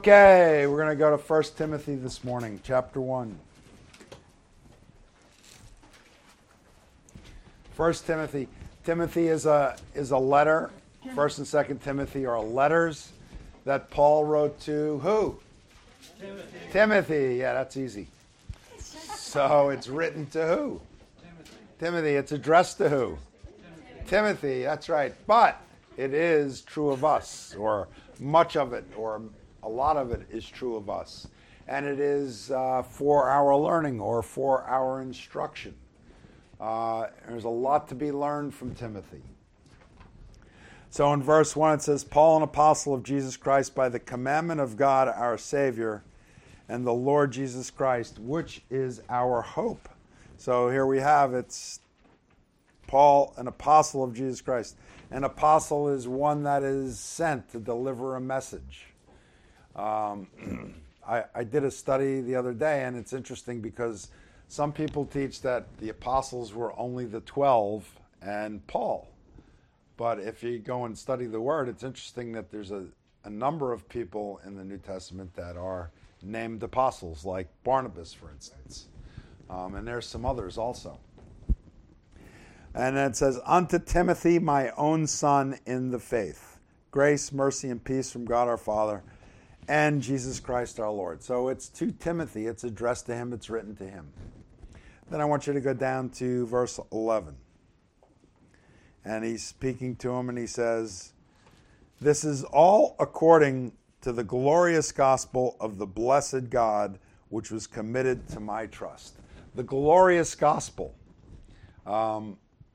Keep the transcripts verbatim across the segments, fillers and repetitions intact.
Okay, we're going to go to First Timothy this morning, chapter one. First Timothy. Timothy is a is a letter. First and Second Timothy are letters that Paul wrote to who? Timothy. Timothy. Yeah, that's easy. So it's written to who? Timothy. Timothy. It's addressed to who? Timothy. Timothy. That's right. But it is true of us, or much of it, or a lot of it is true of us. And it is uh, for our learning or for our instruction. Uh, there's a lot to be learned from Timothy. So in verse one it says, Paul, an apostle of Jesus Christ, by the commandment of God our Savior, and the Lord Jesus Christ, which is our hope. So here we have, it's Paul, an apostle of Jesus Christ. An apostle is one that is sent to deliver a message. Um, I, I did a study the other day, and it's interesting because some people teach that the apostles were only the twelve and Paul. But if you go and study the word, it's interesting that there's a, a number of people in the New Testament that are named apostles, like Barnabas, for instance. Um, and there's some others also. And it says, unto Timothy, my own son in the faith, grace, mercy, and peace from God our Father and Jesus Christ our Lord. So it's to Timothy, it's addressed to him, it's written to him. Then I want you to go down to verse eleven. And he's speaking to him and he says, this is all according to the glorious gospel of the blessed God, which was committed to my trust. The glorious gospel. Um,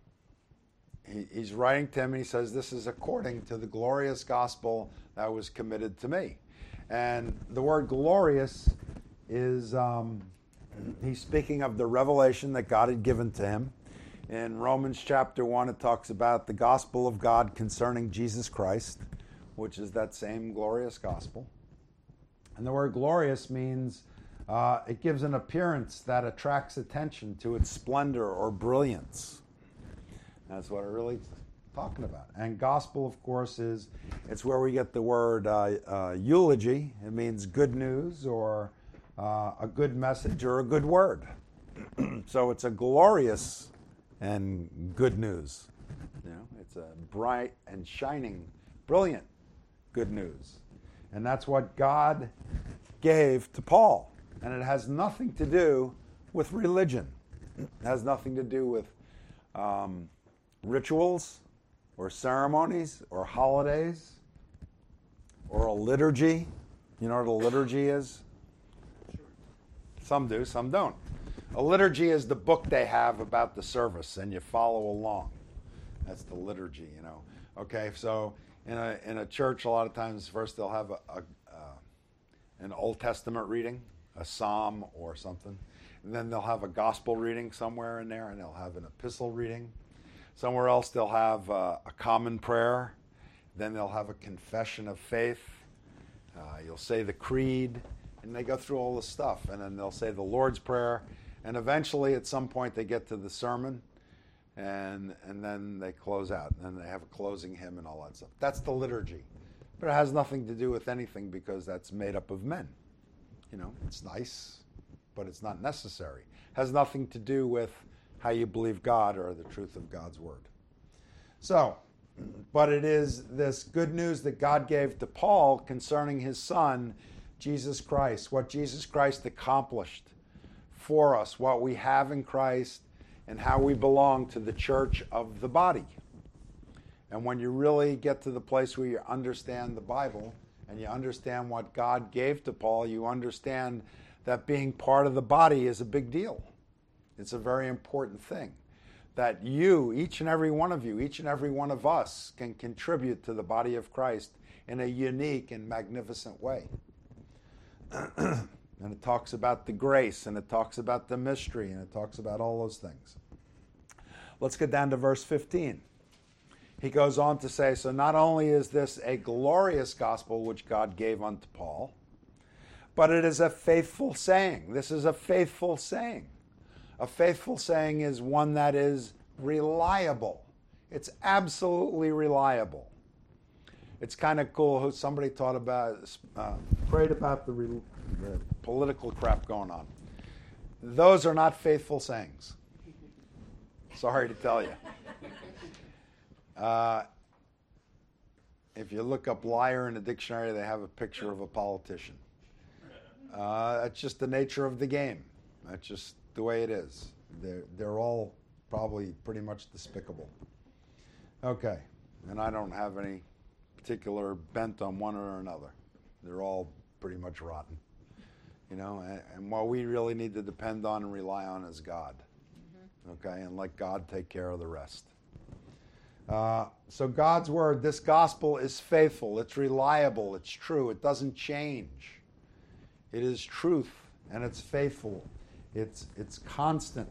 he, he's writing to him and he says, this is according to the glorious gospel that was committed to me. And the word glorious is, um, he's speaking of the revelation that God had given to him. In Romans chapter one, it talks about the gospel of God concerning Jesus Christ, which is that same glorious gospel. And the word glorious means uh, it gives an appearance that attracts attention to its splendor or brilliance. That's what it really talking about. And gospel, of course, is it's where we get the word uh, uh, eulogy. It means good news or uh, a good message or a good word. So it's a glorious and good news. You know, it's a bright and shining, brilliant good news. And that's what God gave to Paul. And it has nothing to do with religion. It has nothing to do with um, rituals or ceremonies, or holidays, or a liturgy. You know what a liturgy is? Some do, some don't. A liturgy is the book they have about the service, and you follow along. That's the liturgy, you know. Okay, so in a in a church, a lot of times first they'll have a, a uh, an Old Testament reading, a psalm or something, and then they'll have a gospel reading somewhere in there, and they'll have an epistle reading. Somewhere else they'll have uh, a common prayer. Then they'll have a confession of faith. Uh, you'll say the creed, and they go through all the stuff. And then they'll say the Lord's Prayer. And eventually, at some point, they get to the sermon, and and then they close out. And then they have a closing hymn and all that stuff. That's the liturgy. But it has nothing to do with anything because that's made up of men. You know, it's nice, but it's not necessary. It has nothing to do with how you believe God or the truth of God's word. So, but it is this good news that God gave to Paul concerning his son, Jesus Christ, what Jesus Christ accomplished for us, what we have in Christ, and how we belong to the church of the body. And when you really get to the place where you understand the Bible and you understand what God gave to Paul, you understand that being part of the body is a big deal. It's a very important thing that you, each and every one of you, each and every one of us can contribute to the body of Christ in a unique and magnificent way. And it talks about the grace, and it talks about the mystery, and it talks about all those things. Let's get down to verse fifteen. He goes on to say, so not only is this a glorious gospel which God gave unto Paul, but it is a faithful saying. This is a faithful saying. A faithful saying is one that is reliable. It's absolutely reliable. it's kind of cool who somebody taught about, uh, prayed about the, re- the political crap going on. Those are not faithful sayings. Sorry to tell you. Uh, if you look up liar in the dictionary, they have a picture of a politician. Uh, that's just the nature of the game. That's just the way it is. They're, they're all probably pretty much despicable. Okay, and I don't have any particular bent on one or another. They're all pretty much rotten. You know, and, and what we really need to depend on and rely on is God. Mm-hmm. Okay, and let God take care of the rest. Uh, so God's word, this gospel is faithful, it's reliable, it's true, it doesn't change. It is truth and it's faithful. It's it's constant.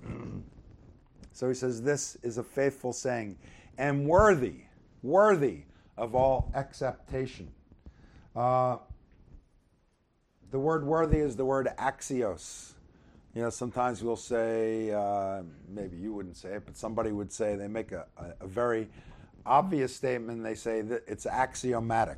So he says this is a faithful saying and worthy, worthy of all acceptation. Uh, the word worthy is the word axios. You know, sometimes we'll say, uh, maybe you wouldn't say it, but somebody would say, they make a, a, a very obvious statement. They say that it's axiomatic.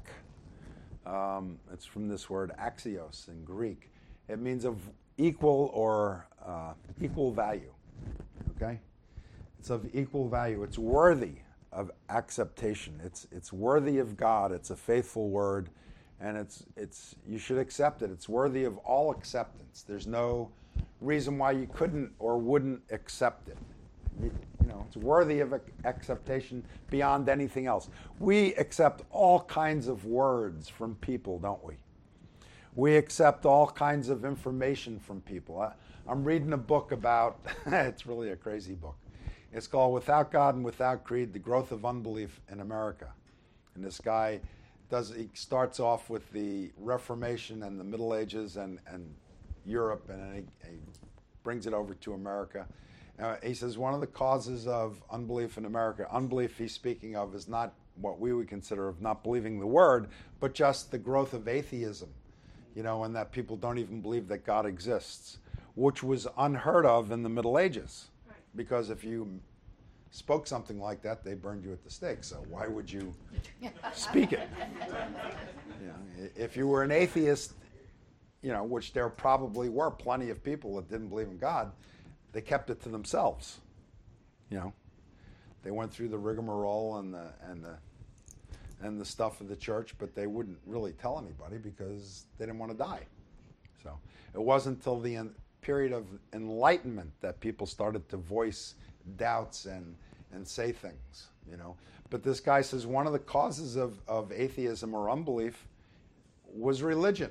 Um, it's from this word axios in Greek. It means of equal or uh, equal value. Okay? It's of equal value. It's worthy of acceptation. It's it's worthy of God. It's a faithful word, and it's it's you should accept it. It's worthy of all acceptance. There's no reason why you couldn't or wouldn't accept it. You, you know, it's worthy of acceptation beyond anything else. We accept all kinds of words from people, don't we? We accept all kinds of information from people. I, I'm reading a book about, it's really a crazy book. It's called Without God and Without Creed, The Growth of Unbelief in America. And this guy does, he starts off with the Reformation and the Middle Ages and, and Europe, and then he, he brings it over to America. Uh, he says one of the causes of unbelief in America, unbelief he's speaking of, is not what we would consider of not believing the word, but just the growth of atheism, you know, and that people don't even believe that God exists, which was unheard of in the Middle Ages, because if you spoke something like that, they burned you at the stake. So why would you speak it? You know, if you were an atheist, you know, which there probably were plenty of people that didn't believe in God, they kept it to themselves. You know, they went through the rigmarole and the and the and the stuff of the church, but they wouldn't really tell anybody because they didn't want to die. So it wasn't until the en- period of enlightenment that people started to voice doubts and and say things. You know, but this guy says one of the causes of of atheism or unbelief was religion.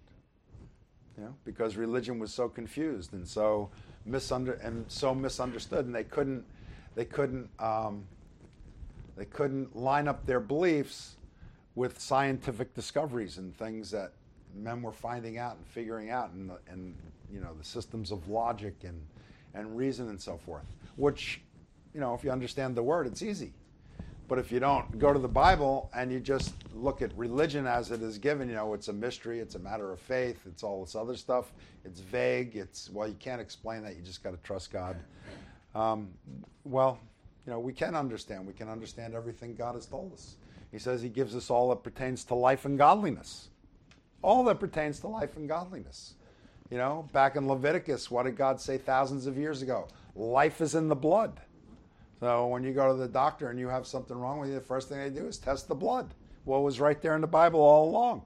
You know, because religion was so confused and so misunder and so misunderstood, and they couldn't they couldn't um, they couldn't line up their beliefs with scientific discoveries and things that men were finding out and figuring out, and and you know the systems of logic and and reason and so forth. Which, you know, if you understand the word, it's easy. But if you don't go to the Bible and you just look at religion as it is given, you know, it's a mystery, it's a matter of faith, it's all this other stuff, it's vague, it's, well, you can't explain that, you just got to trust God. Um, well, you know, we can understand. We can understand everything God has told us. He says he gives us all that pertains to life and godliness. All that pertains to life and godliness. You know, back in Leviticus, what did God say thousands of years ago? Life is in the blood. So when you go to the doctor and you have something wrong with you, the first thing they do is test the blood. Well, it was right there in the Bible all along.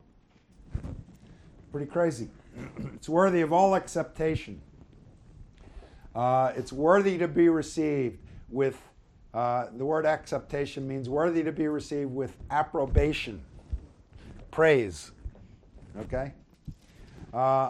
Pretty crazy. It's worthy of all acceptation. Uh, it's worthy to be received with, uh, the word acceptation means worthy to be received with approbation, praise. Okay? Uh,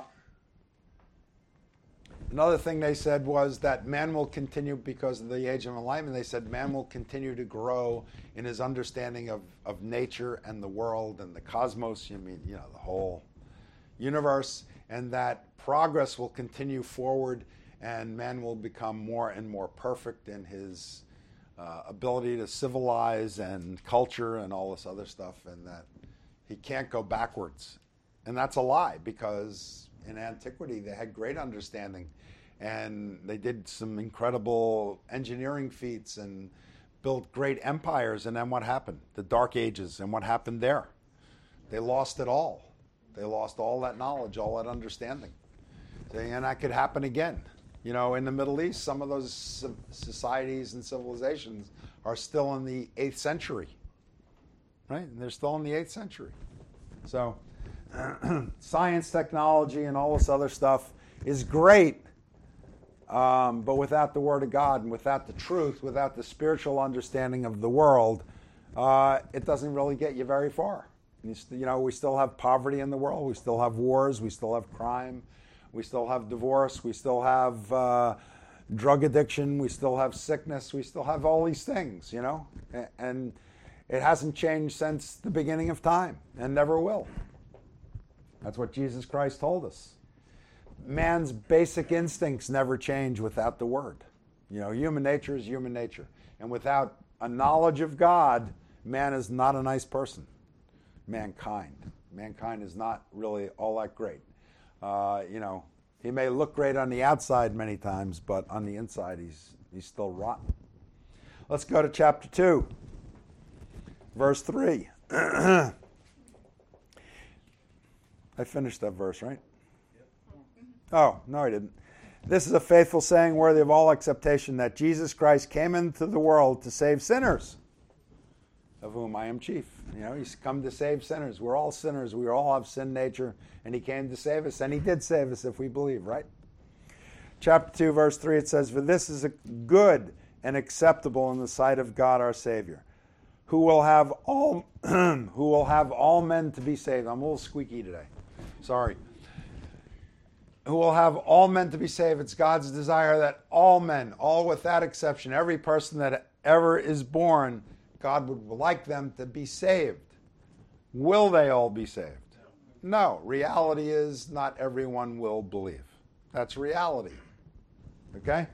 Another thing they said was that man will continue, because of the age of enlightenment, they said man will continue to grow in his understanding of, of nature and the world and the cosmos, you mean, you know, the whole universe, and that progress will continue forward and man will become more and more perfect in his uh, ability to civilize and culture and all this other stuff, and that he can't go backwards. And that's a lie, because in antiquity they had great understanding and they did some incredible engineering feats and built great empires, and then what happened? The Dark Ages, and what happened there? They lost it all. They lost all that knowledge, all that understanding. And that could happen again. You know, in the Middle East, some of those societies and civilizations are still in the eighth century, right? And they're still in the eighth century. So science, technology, and all this other stuff is great, um, but without the Word of God and without the truth, without the spiritual understanding of the world, uh, it doesn't really get you very far. You, st- you know, we still have poverty in the world. We still have wars. We still have crime. We still have divorce. We still have uh, drug addiction. We still have sickness. We still have all these things, you know, and it hasn't changed since the beginning of time and never will. That's what Jesus Christ told us. Man's basic instincts never change without the Word. You know, human nature is human nature. And without a knowledge of God, man is not a nice person. Mankind. Mankind is not really all that great. Uh, you know, he may look great on the outside many times, but on the inside he's he's still rotten. Let's go to chapter two, verse three. I finished that verse, right? Oh, no, I didn't. This is a faithful saying worthy of all acceptation, that Jesus Christ came into the world to save sinners, of whom I am chief. You know, he's come to save sinners. We're all sinners. We all have sin nature, and he came to save us, and he did save us if we believe, right? Chapter two, verse three, it says, "For this is a good and acceptable in the sight of God our Savior, who will have all who will have all men to be saved." I'm a little squeaky today. Sorry. Who will have all men to be saved. It's God's desire that all men, all without exception, every person that ever is born, God would like them to be saved. Will they all be saved? No. Reality is not everyone will believe. That's reality. Okay?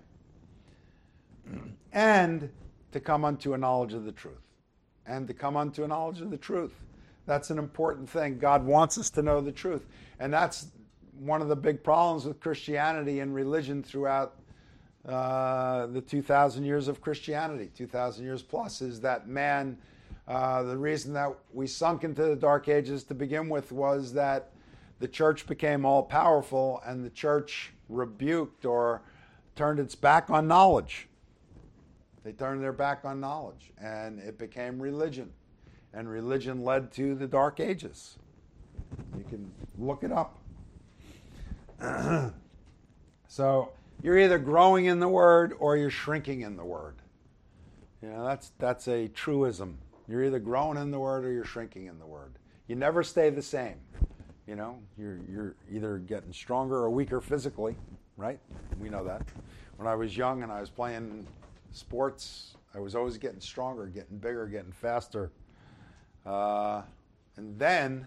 And to come unto a knowledge of the truth. And to come unto a knowledge of the truth. That's an important thing. God wants us to know the truth. And that's one of the big problems with Christianity and religion throughout uh, the two thousand years of Christianity, two thousand years plus, is that man, uh, the reason that we sunk into the Dark Ages to begin with was that the church became all powerful and the church rebuked or turned its back on knowledge. They turned their back on knowledge and it became religion. And religion led to the Dark Ages. You can look it up. So you're either growing in the Word or you're shrinking in the Word. You know, that's that's a truism. You're either growing in the Word or you're shrinking in the Word. You never stay the same. You know, you're you're either getting stronger or weaker physically, right? We know that. When I was young and I was playing sports, I was always getting stronger, getting bigger, getting faster. Uh, and then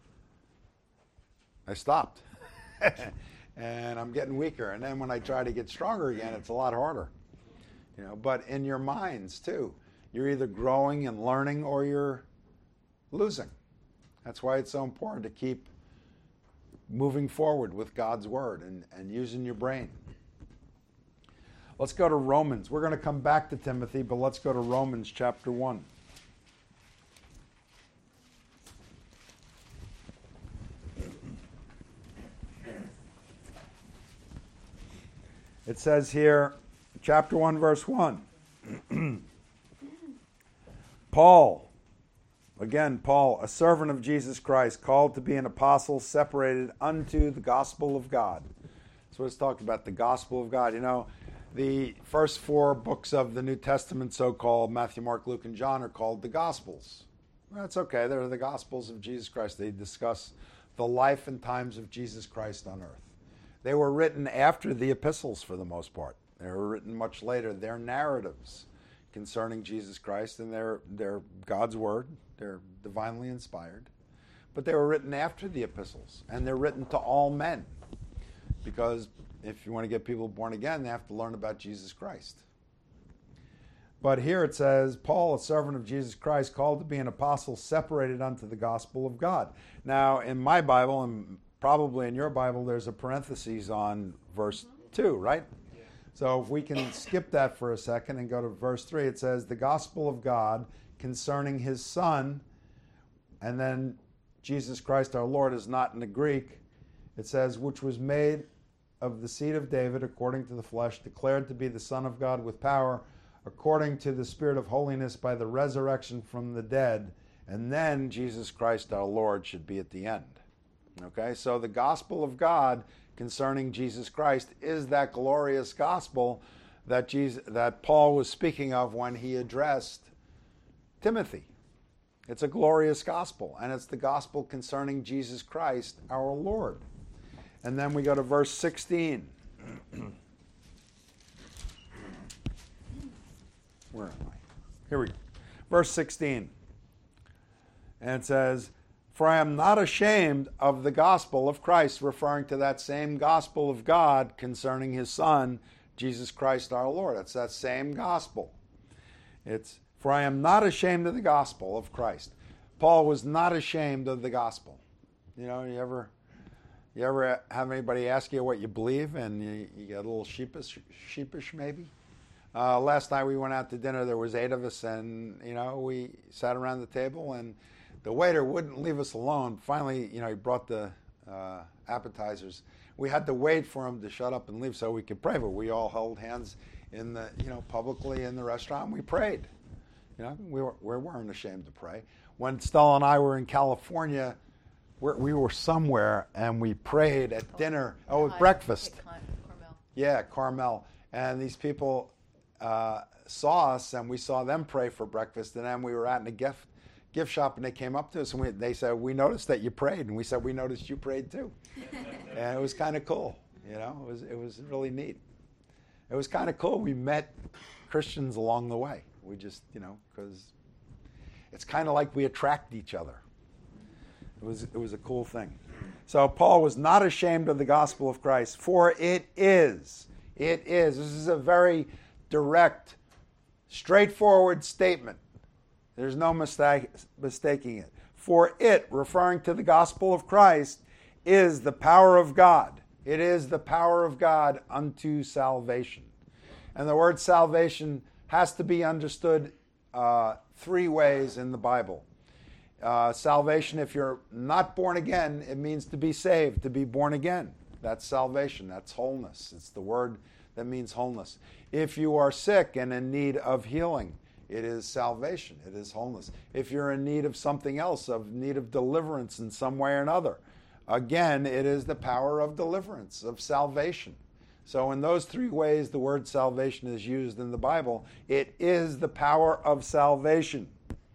I stopped. And I'm getting weaker. And then when I try to get stronger again, it's a lot harder. You know, but in your minds too, you're either growing and learning or you're losing. That's why it's so important to keep moving forward with God's Word and, and using your brain. Let's go to Romans. We're going to come back to Timothy, but let's go to Romans chapter one. It says here, chapter one, verse one. Paul, again, Paul, a servant of Jesus Christ, called to be an apostle, separated unto the gospel of God. So it's talked about the gospel of God. You know, the first four books of the New Testament, so-called, Matthew, Mark, Luke, and John, are called the Gospels. That's okay. They're the Gospels of Jesus Christ. They discuss the life and times of Jesus Christ on earth. They were written after the epistles for the most part. They were written much later. They're narratives concerning Jesus Christ, and they're, they're God's Word. They're divinely inspired. But they were written after the epistles, and they're written to all men. Because if you want to get people born again, they have to learn about Jesus Christ. But here it says, Paul, a servant of Jesus Christ, called to be an apostle, separated unto the gospel of God. Now, in my Bible, and probably in your Bible, there's a parenthesis on verse two, right? So if we can skip that for a second and go to verse three, it says, the gospel of God concerning his Son, and then Jesus Christ our Lord is not in the Greek. It says, which was made of the seed of David according to the flesh, declared to be the Son of God with power, according to the Spirit of holiness by the resurrection from the dead. And then Jesus Christ our Lord should be at the end. Okay, so the gospel of God concerning Jesus Christ is that glorious gospel that Jesus, that Paul was speaking of when he addressed Timothy. It's a glorious gospel, and it's the gospel concerning Jesus Christ our Lord. And then we go to verse sixteen. Where am I? Here we go. Verse sixteen. And it says, for I am not ashamed of the gospel of Christ, referring to that same gospel of God concerning his Son, Jesus Christ our Lord. It's that same gospel. It's, for I am not ashamed of the gospel of Christ. Paul was not ashamed of the gospel. You know, you ever you ever have anybody ask you what you believe and you, you get a little sheepish, sheepish maybe? Uh, last night we went out to dinner. There was eight of us, and, you know, we sat around the table, and the waiter wouldn't leave us alone. Finally, you know, he brought the uh, appetizers. We had to wait for him to shut up and leave so we could pray, but we all held hands in the, you know, publicly in the restaurant, and we prayed. You know, we, were, we weren't ashamed to pray. When Stella and I were in California, we're, we were somewhere, and we prayed at oh, dinner. Oh, at breakfast. At Carmel. Yeah, Carmel. And these people uh, saw us, and we saw them pray for breakfast, and then we were out in a gift gift shop, and they came up to us, and we, they said, we noticed that you prayed, and we said, we noticed you prayed too. And it was kind of cool, you know, it was, it was really neat. It was kind of cool. We met Christians along the way. We just, you know, because it's kind of like we attract each other. It was, it was a cool thing. So Paul was not ashamed of the gospel of Christ, for it is, it is, this is a very direct, straightforward statement. There's no mistake, mistaking it. For it, referring to the gospel of Christ, is the power of God. It is the power of God unto salvation. And the word salvation has to be understood uh, three ways in the Bible. Uh, salvation, if you're not born again, it means to be saved, to be born again. That's salvation. That's wholeness. It's the word that means wholeness. If you are sick and in need of healing, it is salvation. It is wholeness. If you're in need of something else, of need of deliverance in some way or another, again, it is the power of deliverance, of salvation. So in those three ways the word salvation is used in the Bible, it is the power of salvation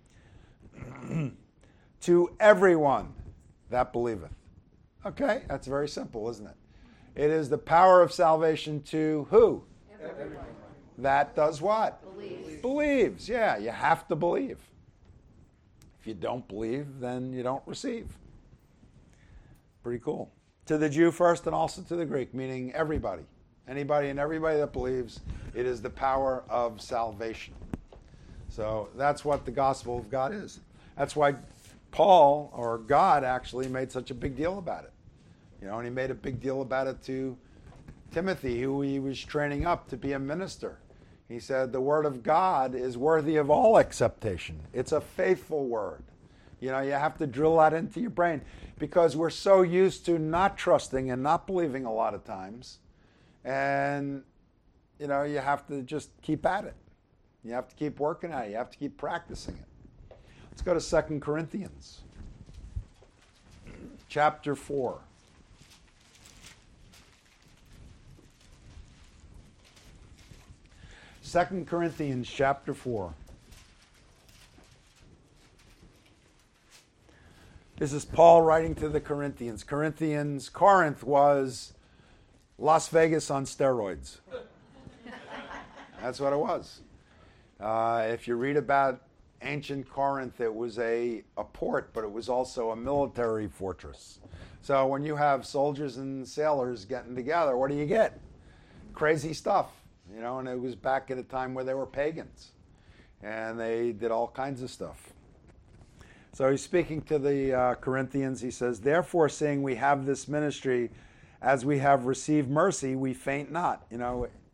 to everyone that believeth. Okay, that's very simple, isn't it? It is the power of salvation to who? Everyone. That does what? Believes. Believes, yeah. You have to believe. If you don't believe, then you don't receive. Pretty cool. To the Jew first and also to the Greek, meaning everybody. Anybody and everybody that believes, it is the power of salvation. So that's what the gospel of God is. That's why Paul, or God, actually made such a big deal about it. You know, and he made a big deal about it to Timothy, who he was training up to be a minister. He said, the word of God is worthy of all acceptation. It's a faithful word. You know, you have to drill that into your brain because we're so used to not trusting and not believing a lot of times. And, you know, you have to just keep at it. You have to keep working at it. You have to keep practicing it. Let's go to Second Corinthians chapter four. Second Corinthians chapter four. This is Paul writing to the Corinthians. Corinthians, Corinth was Las Vegas on steroids. That's what it was. Uh, if you read about ancient Corinth, it was a, a port, but it was also a military fortress. So when you have soldiers and sailors getting together, what do you get? Crazy stuff. You know, and it was back at a time where they were pagans. And they did all kinds of stuff. So he's speaking to the uh, Corinthians. He says, therefore, seeing we have this ministry, as we have received mercy, we faint not. You know,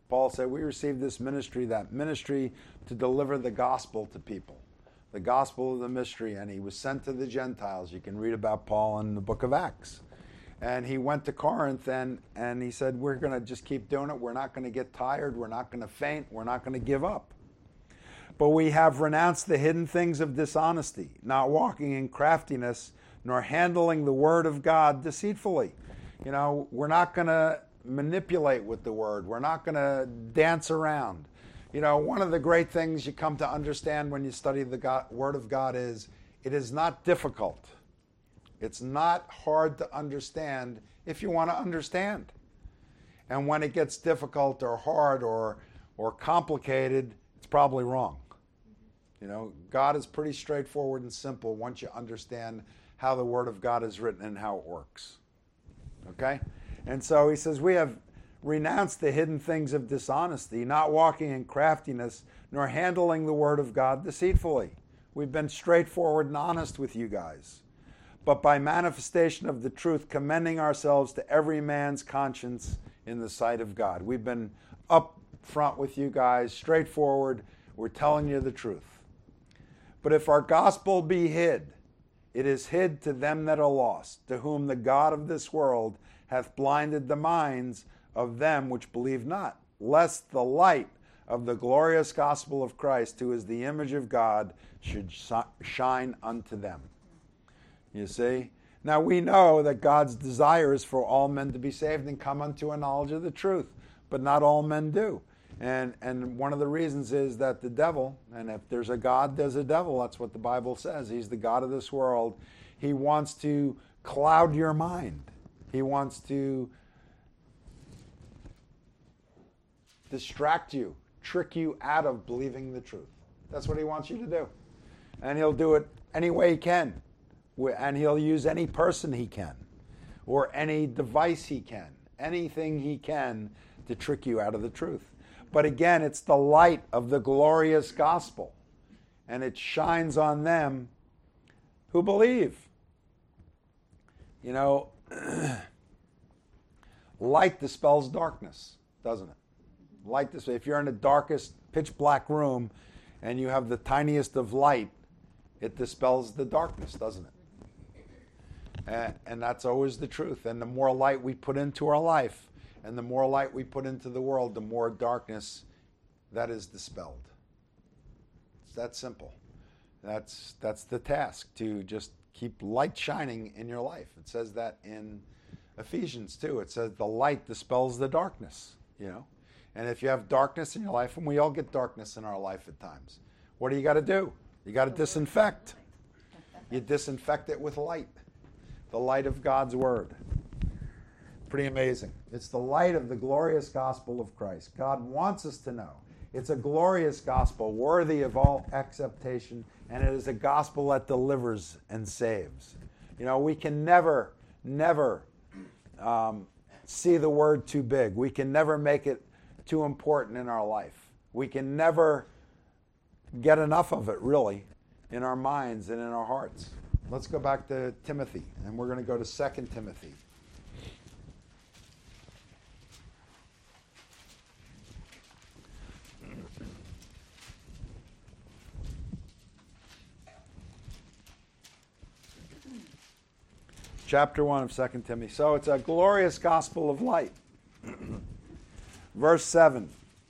Paul said, we received this ministry, that ministry to deliver the gospel to people. The gospel of the mystery, and he was sent to the Gentiles. You can read about Paul in the book of Acts. And he went to Corinth, and, and he said, we're going to just keep doing it. We're not going to get tired. We're not going to faint. We're not going to give up. But we have renounced the hidden things of dishonesty, not walking in craftiness, nor handling the word of God deceitfully. You know, we're not going to manipulate with the word. We're not going to dance around. You know, one of the great things you come to understand when you study the God, word of God is it is not difficult. It's not hard to understand if you want to understand. And when it gets difficult or hard or or complicated, it's probably wrong. You know, God is pretty straightforward and simple once you understand how the Word of God is written and how it works. Okay? And so he says, we have renounced the hidden things of dishonesty, not walking in craftiness, nor handling the Word of God deceitfully. We've been straightforward and honest with you guys. But by manifestation of the truth, commending ourselves to every man's conscience in the sight of God. We've been up front with you guys, straightforward. We're telling you the truth. But if our gospel be hid, it is hid to them that are lost, to whom the God of this world hath blinded the minds of them which believe not, lest the light of the glorious gospel of Christ, who is the image of God, should shine unto them. You see? Now we know that God's desire is for all men to be saved and come unto a knowledge of the truth, but not all men do. And and one of the reasons is that the devil, and if there's a God, there's a devil. That's what the Bible says. He's the God of this world. He wants to cloud your mind. He wants to distract you, trick you out of believing the truth. That's what he wants you to do. And he'll do it any way he can. And he'll use any person he can, or any device he can, anything he can to trick you out of the truth. But again, it's the light of the glorious gospel, and it shines on them who believe. You know, light dispels darkness, doesn't it? Light dispels. If you're in the darkest, pitch black room, and you have the tiniest of light, it dispels the darkness, doesn't it? And, and that's always the truth. And the more light we put into our life, and the more light we put into the world, the more darkness that is dispelled. It's that simple. That's that's the task, to just keep light shining in your life. It says that in Ephesians too. It says the light dispels the darkness, you know. And if you have darkness in your life, and we all get darkness in our life at times, what do you got to do? You got to disinfect. You disinfect it with light. The light of God's Word. Pretty amazing. It's the light of the glorious gospel of Christ. God wants us to know. It's a glorious gospel, worthy of all acceptation, and it is a gospel that delivers and saves. You know, we can never, never um, see the word too big. We can never make it too important in our life. We can never get enough of it, really, in our minds and in our hearts. Let's go back to Timothy, and we're going to go to Second Timothy. Chapter one of Second Timothy. So it's a glorious gospel of light. Verse seven.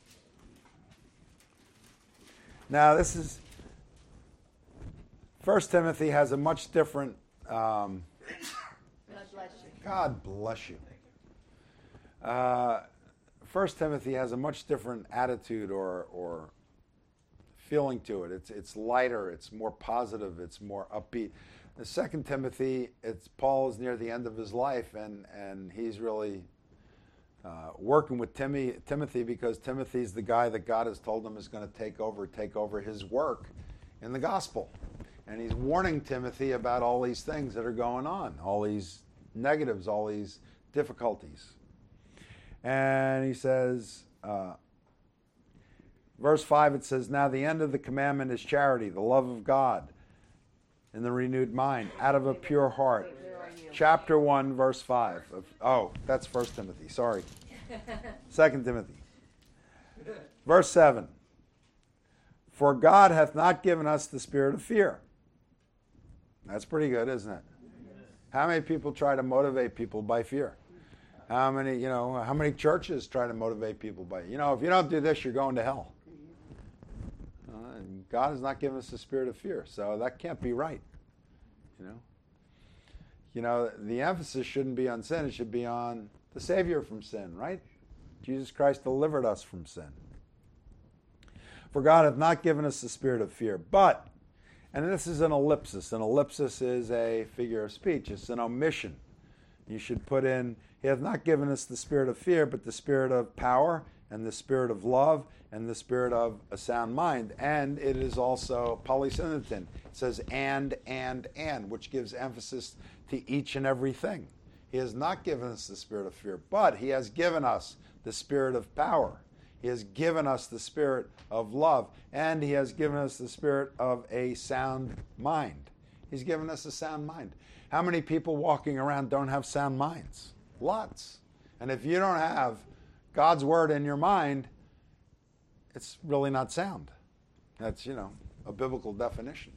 Now this is... First Timothy has a much different... Um, God bless you. God bless you. Uh, First Timothy has a much different attitude or or feeling to it. It's it's lighter. It's more positive. It's more upbeat. The Second Timothy, it's Paul is near the end of his life, and and he's really uh, working with Timmy, Timothy because Timothy's the guy that God has told him is going to take over take over his work in the gospel. And he's warning Timothy about all these things that are going on, all these negatives, all these difficulties. And he says, uh, verse five, it says, now the end of the commandment is charity, the love of God, and the renewed mind, out of a pure heart. Chapter one, verse five. Of, oh, that's First Timothy, sorry. Second Timothy. Verse seven. For God hath not given us the spirit of fear. That's pretty good, isn't it? How many people try to motivate people by fear? How many, you know, how many churches try to motivate people by, you know, if you don't do this, you're going to hell. Uh, and God has not given us the spirit of fear, so that can't be right. You know, you know, the emphasis shouldn't be on sin; it should be on the Savior from sin, right? Jesus Christ delivered us from sin. For God hath not given us the spirit of fear, but, and this is an ellipsis. An ellipsis is a figure of speech. It's an omission. You should put in, He hath not given us the spirit of fear, but the spirit of power, and the spirit of love, and the spirit of a sound mind. And it is also polysyntheton. It says and, and, and, which gives emphasis to each and everything. He has not given us the spirit of fear, but He has given us the spirit of power. He has given us the spirit of love, and He has given us the spirit of a sound mind. He's given us a sound mind. How many people walking around don't have sound minds? Lots. And if you don't have God's word in your mind, it's really not sound. That's, you know, a biblical definition.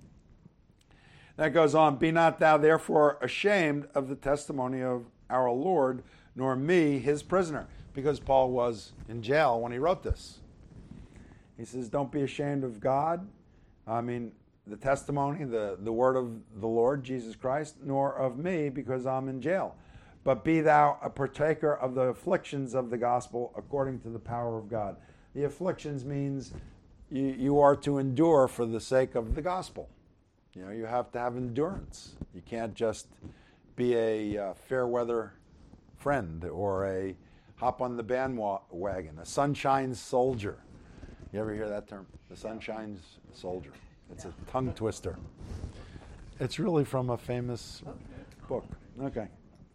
That goes on, be not thou therefore ashamed of the testimony of our Lord, nor me, His prisoner. Because Paul was in jail when he wrote this. He says, don't be ashamed of God. I mean, the testimony, the, the word of the Lord, Jesus Christ, nor of me, because I'm in jail. But be thou a partaker of the afflictions of the gospel according to the power of God. The afflictions means you, you are to endure for the sake of the gospel. You know, you have to have endurance. You can't just be a uh, fair weather friend or a hop on the bandwagon, a sunshine soldier. You ever hear that term? The sunshine soldier. It's a tongue twister. It's really from a famous book. Okay.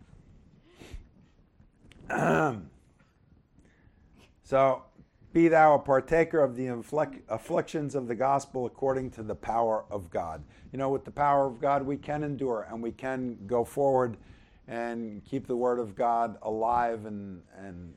So, be thou a partaker of the inflic- afflictions of the gospel according to the power of God. You know, with the power of God, we can endure and we can go forward and keep the word of God alive, and and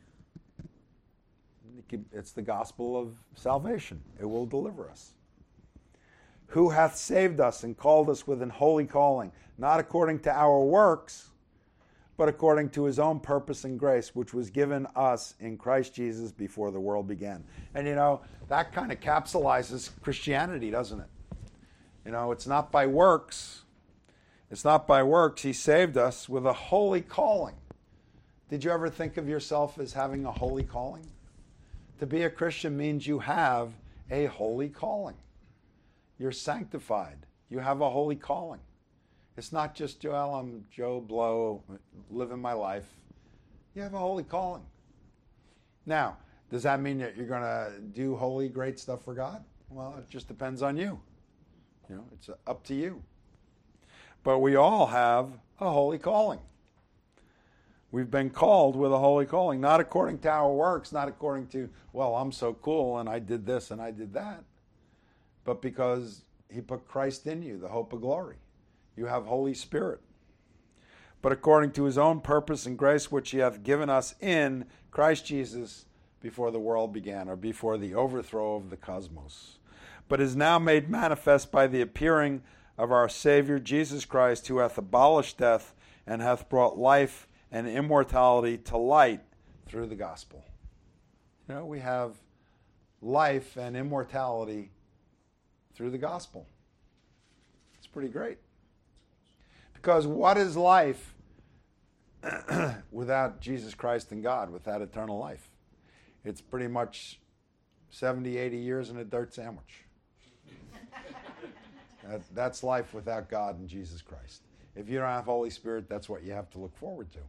it's the gospel of salvation. It will deliver us. Who hath saved us and called us with an holy calling, not according to our works, but according to His own purpose and grace, which was given us in Christ Jesus before the world began. And you know, that kind of capsulizes Christianity, doesn't it? You know, it's not by works. It's not by works. He saved us with a holy calling. Did you ever think of yourself as having a holy calling? To be a Christian means you have a holy calling. You're sanctified. You have a holy calling. It's not just, well, I'm Joe Blow, living my life. You have a holy calling. Now, does that mean that you're going to do holy, great stuff for God? Well, it just depends on you. You know, it's up to you. But we all have a holy calling. We've been called with a holy calling, not according to our works, not according to, well, I'm so cool and I did this and I did that, but because He put Christ in you, the hope of glory. You have Holy Spirit. But according to His own purpose and grace, which He hath given us in Christ Jesus before the world began, or before the overthrow of the cosmos, but is now made manifest by the appearing of our Savior Jesus Christ, who hath abolished death and hath brought life and immortality to light through the gospel. You know, we have life and immortality through the gospel. It's pretty great. Because what is life without Jesus Christ and God, without eternal life? It's pretty much seventy, eighty years in a dirt sandwich. That, that's life without God and Jesus Christ. If you don't have Holy Spirit, that's what you have to look forward to.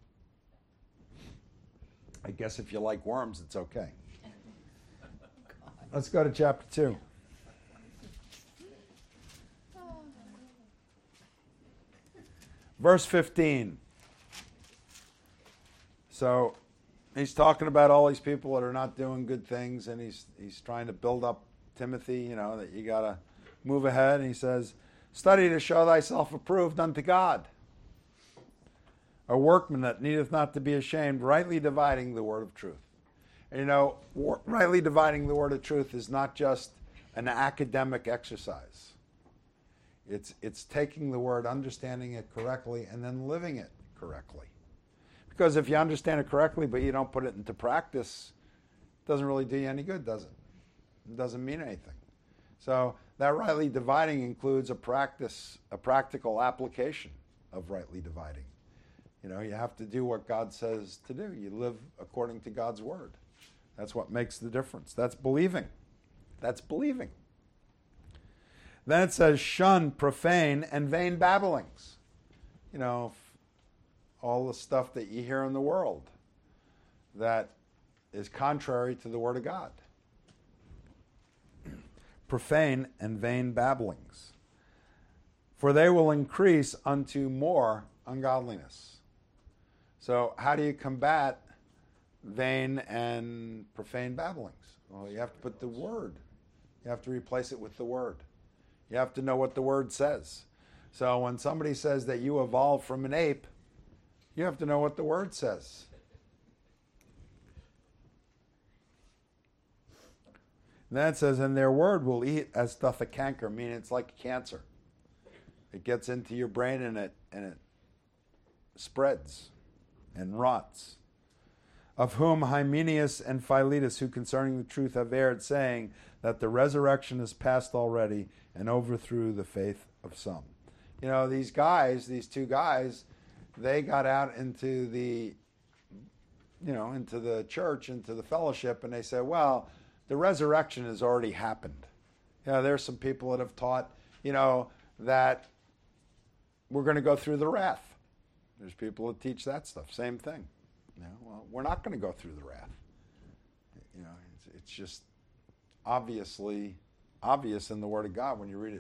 I guess if you like worms, it's okay. Let's go to chapter two. Verse fifteen. So he's talking about all these people that are not doing good things, and he's he's trying to build up Timothy, you know, that you got to move ahead. And he says, study to show thyself approved unto God, a workman that needeth not to be ashamed, rightly dividing the word of truth. And, you know, w- rightly dividing the word of truth is not just an academic exercise. It's it's taking the word, understanding it correctly, and then living it correctly. Because if you understand it correctly, but you don't put it into practice, it doesn't really do you any good, does it? It doesn't mean anything. So that rightly dividing includes a practice, a practical application of rightly dividing. You know, you have to do what God says to do. You live according to God's word. That's what makes the difference. That's believing. That's believing. Then it says, shun profane and vain babblings. You know, all the stuff that you hear in the world that is contrary to the word of God. Profane and vain babblings. For they will increase unto more ungodliness. So how do you combat vain and profane babblings? Well, you have to put the word. You have to replace it with the word. You have to know what the word says. So when somebody says that you evolved from an ape, you have to know what the word says. And then it says, and their word will eat as doth a canker, meaning it's like cancer. It gets into your brain and it and it spreads and rots. Of whom Hymenaeus and Philetus, who concerning the truth have erred, saying that the resurrection is past already, and overthrew the faith of some. You know, these guys, these two guys, they got out into the, you know, into the church, into the fellowship, and they said, well, the resurrection has already happened. You know, there's some people that have taught, you know, that we're going to go through the wrath. There's people that teach that stuff. Same thing. You know, well, we're not going to go through the wrath. You know, it's, it's just obviously obvious in the Word of God when you read it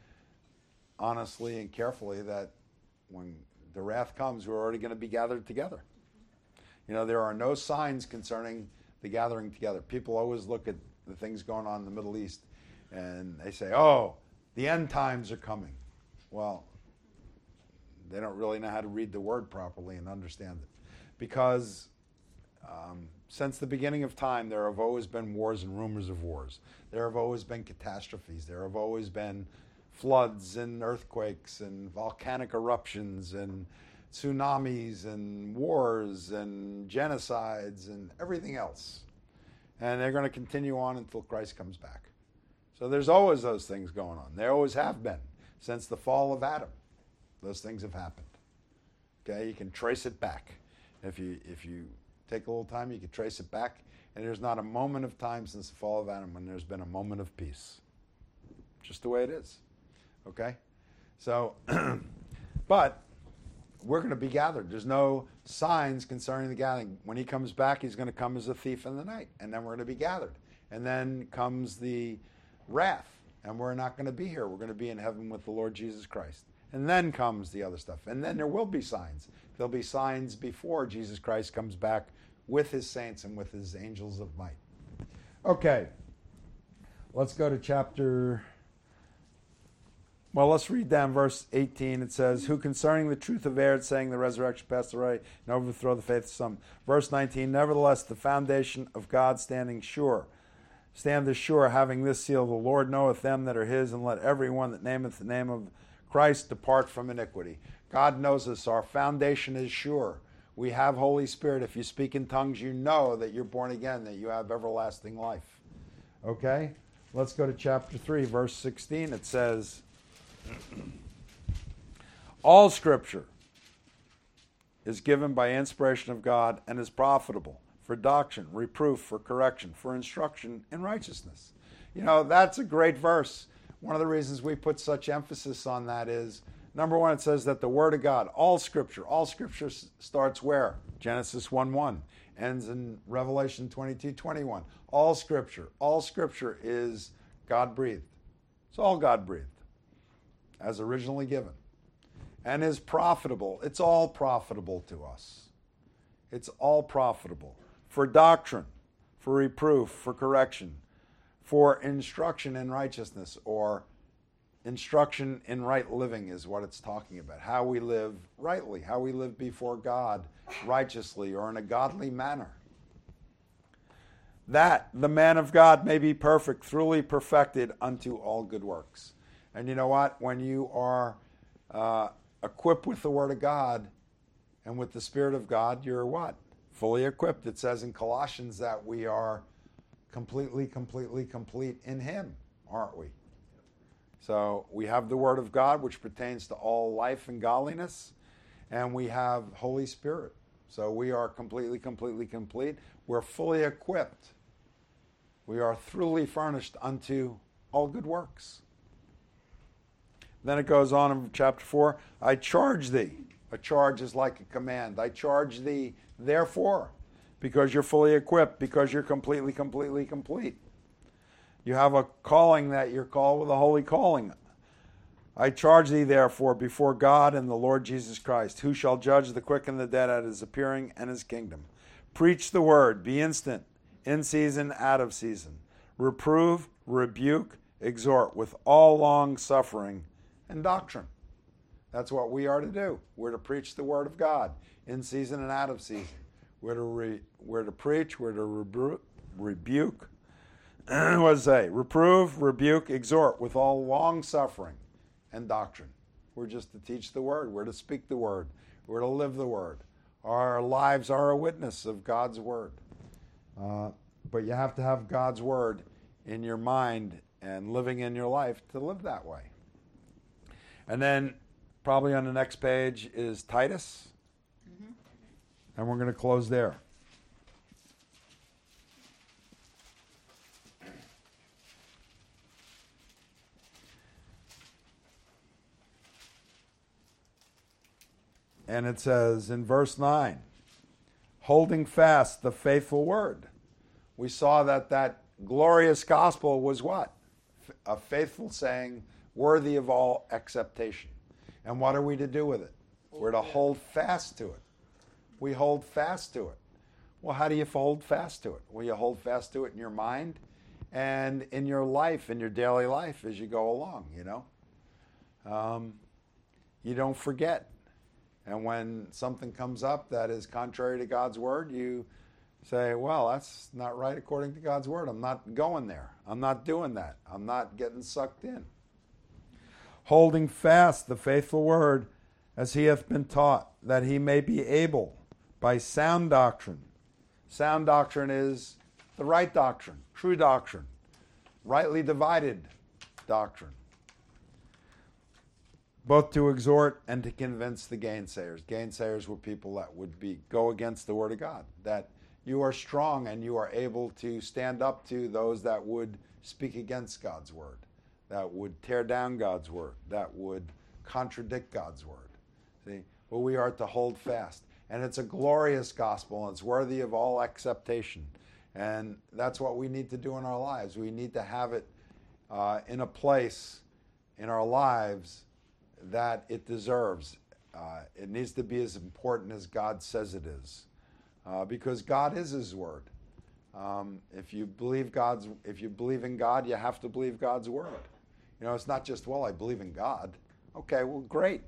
honestly and carefully that when the wrath comes, we're already going to be gathered together. You know, there are no signs concerning the gathering together. People always look at the things going on in the Middle East and they say, oh, the end times are coming. Well, they don't really know how to read the Word properly and understand it. Because um, since the beginning of time, there have always been wars and rumors of wars. There have always been catastrophes. There have always been floods and earthquakes and volcanic eruptions and tsunamis and wars and genocides and everything else. And they're going to continue on until Christ comes back. So there's always those things going on. There always have been. Since the fall of Adam, those things have happened. Okay, you can trace it back. If you if you take a little time, you can trace it back, and there's not a moment of time since the fall of Adam when there's been a moment of peace. Just the way it is. Okay? So, but we're going to be gathered. There's no signs concerning the gathering. When he comes back, he's going to come as a thief in the night, and then we're going to be gathered. And then comes the wrath, and we're not going to be here. We're going to be in heaven with the Lord Jesus Christ. And then comes the other stuff. And then there will be signs. There'll be signs before Jesus Christ comes back with his saints and with his angels of might. Okay. Let's go to chapter... Well, let's read down verse eighteen. It says, who concerning the truth have erred, saying the resurrection passed away, and overthrow the faith of some. Verse nineteen, nevertheless, the foundation of God standing sure. Stand sure, having this seal, the Lord knoweth them that are his, and let every one that nameth the name of Christ depart from iniquity. God knows us. Our foundation is sure. We have Holy Spirit. If you speak in tongues, you know that you're born again, that you have everlasting life. Okay? Let's go to chapter three, verse sixteen. It says, all Scripture is given by inspiration of God and is profitable for doctrine, reproof, for correction, for instruction in righteousness. You know, that's a great verse. One of the reasons we put such emphasis on that is, number one, it says that the Word of God, all Scripture, all Scripture starts where? Genesis one one, ends in Revelation twenty-two twenty-one. All Scripture, all Scripture is God-breathed. It's all God-breathed, as originally given, and is profitable. It's all profitable to us. It's all profitable for doctrine, for reproof, for correction, for instruction in righteousness, or instruction in right living is what it's talking about. How we live rightly, how we live before God righteously or in a godly manner. that the man of God may be perfect, truly perfected unto all good works. And you know what? When you are uh, equipped with the Word of God and with the Spirit of God, you're what? Fully equipped. It says in Colossians that we are completely, completely complete in Him, aren't we? So we have the Word of God, which pertains to all life and godliness, and we have Holy Spirit. So we are completely, completely complete. We're fully equipped. We are truly furnished unto all good works. Then it goes on in chapter four, I charge thee. A charge is like a command. I charge thee, therefore, because you're fully equipped, because you're completely, completely complete. You have a calling that you're called with a holy calling. I charge thee, therefore, before God and the Lord Jesus Christ, who shall judge the quick and the dead at his appearing and his kingdom. Preach the word, be instant, in season, out of season. Reprove, rebuke, exhort with all long suffering and doctrine. That's what we are to do. We're to preach the word of God in season and out of season. We're to, re, we're to preach, we're to rebu- rebuke. What does it say? Reprove, rebuke, exhort with all long suffering and doctrine. We're just to teach the word. We're to speak the word. We're to live the word. Our lives are a witness of God's word. Uh, but you have to have God's word in your mind and living in your life to live that way. And then probably on the next page is Titus. Mm-hmm. And we're going to close there. And it says in verse nine, holding fast the faithful word. We saw that that glorious gospel was what? A faithful saying, worthy of all acceptation. And what are we to do with it? We're to hold fast to it. We hold fast to it. Well, how do you hold fast to it? Well, you hold fast to it in your mind and in your life, in your daily life as you go along, you know. Um, you don't forget. And when something comes up that is contrary to God's word, you say, well, that's not right according to God's word. I'm not going there. I'm not doing that. I'm not getting sucked in. Holding fast the faithful word as he hath been taught, that he may be able by sound doctrine. Sound doctrine is the right doctrine, true doctrine, rightly divided doctrine. Both to exhort and to convince the gainsayers. Gainsayers were people that would be go against the word of God. That you are strong and you are able to stand up to those that would speak against God's word, that would tear down God's word, that would contradict God's word. See? Well, we are to hold fast. And it's a glorious gospel, and it's worthy of all acceptation. And that's what we need to do in our lives. We need to have it uh, in a place in our lives that it deserves. Uh, it needs to be as important as God says it is, uh, because God is His word. Um, if you believe God's, if you believe in God, you have to believe God's word. You know, it's not just, well, I believe in God. Okay, well, great.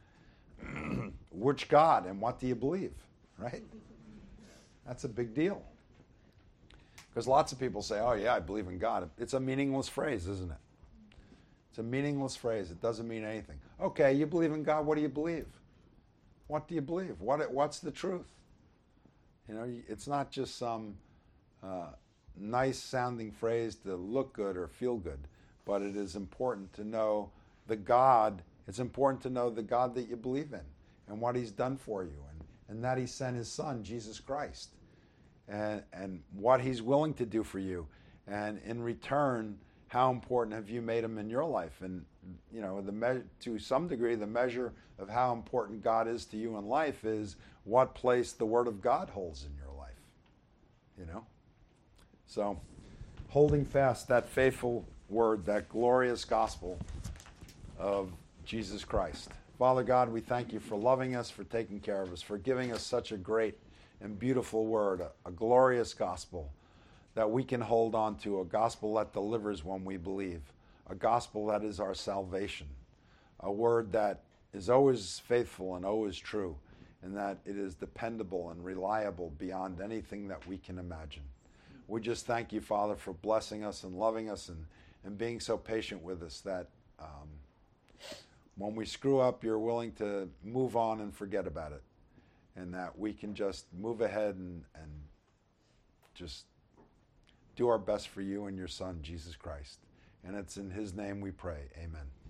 Which God and what do you believe, right? That's a big deal. Because lots of people say, oh yeah, I believe in God. It's a meaningless phrase, isn't it? It's a meaningless phrase. It doesn't mean anything. Okay, you believe in God. What do you believe? What do you believe? What What's the truth? You know, it's not just some uh, nice sounding phrase to look good or feel good, but it is important to know the God. It's important to know the God that you believe in and what He's done for you, and, and that He sent His Son, Jesus Christ, and, and what He's willing to do for you. And in return, how important have you made Him in your life? And, you know, the me- to some degree, the measure of how important God is to you in life is what place the Word of God holds in your life, you know? So, holding fast that faithful Word, that glorious gospel of Jesus Christ. Father God, we thank you for loving us, for taking care of us, for giving us such a great and beautiful word, a, a glorious gospel that we can hold on to, a gospel that delivers when we believe, a gospel that is our salvation, a word that is always faithful and always true, and that it is dependable and reliable beyond anything that we can imagine. we just thank you, Father, for blessing us and loving us and, and being so patient with us that um, when we screw up, you're willing to move on and forget about it. And that we can just move ahead and, and just do our best for you and your Son, Jesus Christ. And it's in his name we pray. Amen.